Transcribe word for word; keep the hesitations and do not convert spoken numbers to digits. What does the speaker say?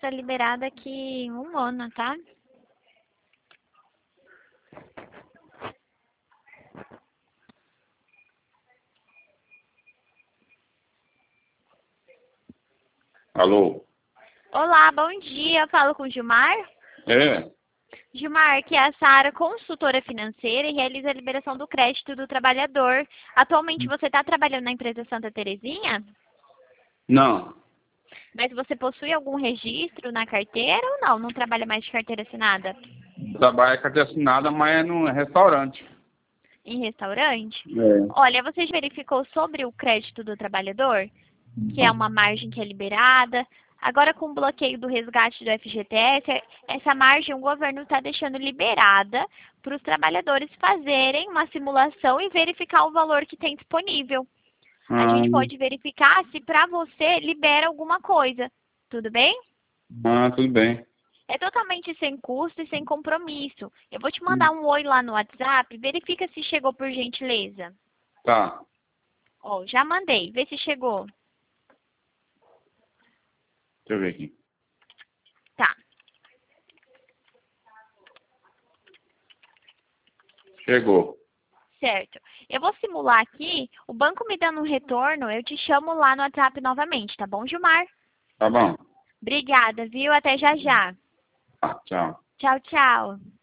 estar liberada aqui em um ano, tá? Alô? Olá, bom dia. Eu falo com o Gilmar. É? Gilmar, que é a Sara, consultora financeira e realiza a liberação do crédito do trabalhador. Atualmente você está trabalhando na empresa Santa Terezinha? Não. Mas você possui algum registro na carteira ou não? Não trabalha mais de carteira assinada? Trabalho com carteira assinada, mas é num restaurante. Em restaurante? É. Olha, você já verificou sobre o crédito do trabalhador? Que é uma margem que é liberada. Agora, com o bloqueio do resgate do F G T S, essa margem o governo está deixando liberada para os trabalhadores fazerem uma simulação e verificar o valor que tem disponível. A Ah, gente pode verificar se para você libera alguma coisa. Tudo bem? ah, tudo bem. É totalmente sem custo e sem compromisso. Eu vou te mandar um oi lá no WhatsApp. Verifica se chegou por gentileza. Tá. Ó, já mandei. Vê se chegou. Deixa eu ver aqui. Tá. Chegou. Certo. Eu vou simular aqui. O banco me dando um retorno, eu te chamo lá no WhatsApp novamente, tá bom, Gilmar? Tá bom. Obrigada, viu? Até já já. Tá, tchau. Tchau, tchau.